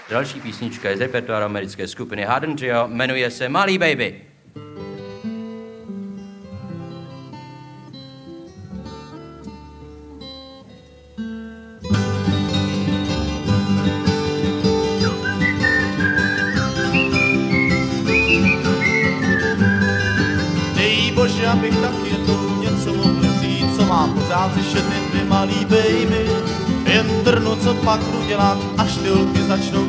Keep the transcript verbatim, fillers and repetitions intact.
Další písnička je z repertoáru americké skupiny Harden Trio, jmenuje se Malý baby. Dej bože, abych taky jednou něco mohl říct, co má pořád slyšet jen ty malý baby. Jen trnu, co pak budu dělat, až ty holky začnou